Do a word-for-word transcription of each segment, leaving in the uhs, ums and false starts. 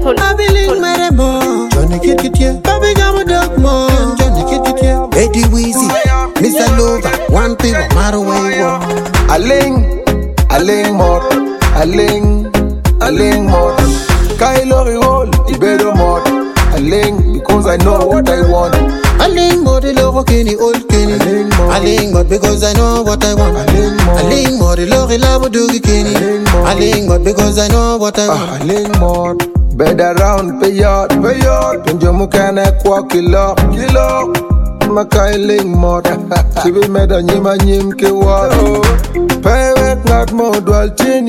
Abiling Maremo, Johnny Kid Kid here, Bobby Gamma Dog Mo, Johnny Kid Kid here, Eddie Weezy, Mister Lover, one people, Maraway War. Aling, Aling Mort, Aling, Aling Mort, Kylo Riol, Ibedo Mort, Aling, because I know what I want. Aling Mort, the logo Kenny, old Kenny, Aling Mort, because I know what I want. Aling Mort, the logo Labo Doogie Kenny, Aling Mort, because I know what I want. Aling Mort. Bed around, pay out, pay out. Pinjo mukana kwa kilo, kilo. Makailing mod. Chibi meda nyima nyim ke wat. Pewek ngat mo dual chini.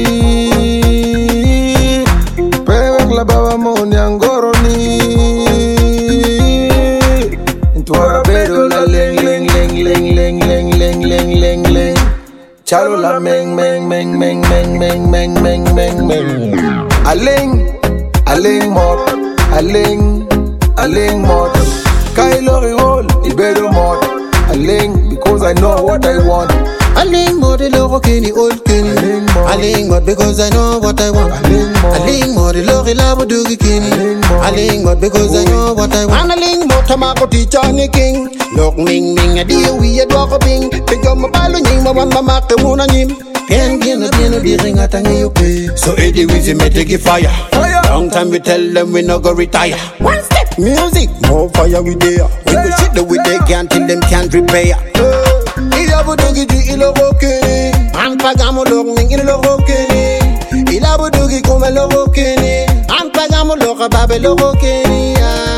Pewek la bawa mo nyangoro ni. Intwara bedo la ling ling ling ling ling ling ling ling ling ling. Chalo la meng meng meng meng meng meng meng meng meng meng. Aling. Aling Mort, Aling, Aling Mort, Kylo Riol, Ibedo Mort, Aling, because I know what I want. Aling Mort, the logo Kenny, old Kenny, Aling Mort, because I know what I want. Aling Mort, the logo Labo Doogie Kenny, Aling Mort, because I know what I want. Aling Mort, Tamako Johnny King, Look Ning Ning, a deal we a dog of Bing, pick up my balloon, my one mama, the moon on him. Can't get no dinner, the ring at you pay. So Eddie Weezy make take it fire. Fire. Long time we tell them we not go retire. One step music, more fire we there. We go shit the way they can't till them can't repair. Ilabo Doogie di ilogo kene, Ampagamo logning ilogo kene. Ilabo Doogie come logo kene, Ampagamo loga babe logo kene.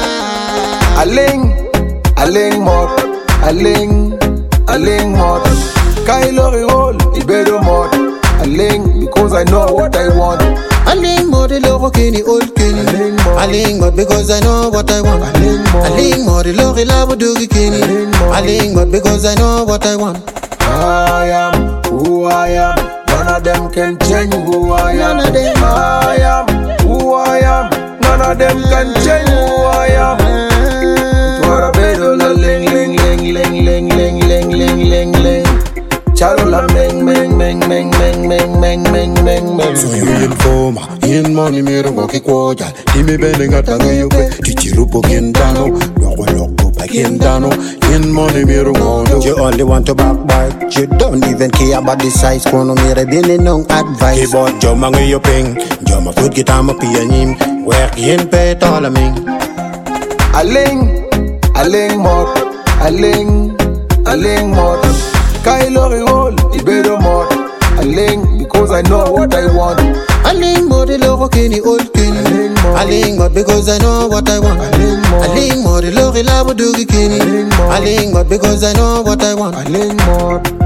Aling, Aling Mort, Aling, Aling Mort, Kylo Riol, Ibedo Mort, Aling, because I know what I want. Aling Mort, the logo Kenny, old Kenny, Aling Mort, because I know what I want. Aling Mort, the logo Labo Doogie Kenny, Aling Mort, because I know what I want. I am who I am, none of them can change who I am. None of them. I am who I am, none of them can change who I am. Twara bedo la ling ling ling ling ling ling ling ling ling ling. Chalo la meng meng meng meng meng meng meng meng meng meng. So you informa, in money me rongo ki koja. Imi bene ngata ngayope, tichirupo gendano, loko loko pa gendano. In money me rongo. You only want to backbite. You don't even care about the size. Kono me rebele no advice. Keyboard joma ngayoping, joma food kitama pianim. Work yin pe tolaming. Aling, Aling Mort, Aling, Aling Mort, Kylo Riol, Ibedo Mort, Aling, because I know what I want. Aling Mort, the logo Kenny, old Kenny, Aling Mort, because I know what I want. Aling Mort, the logo Labo Doogie Kenny, Aling Mort, because I know what I want. Aling Mort.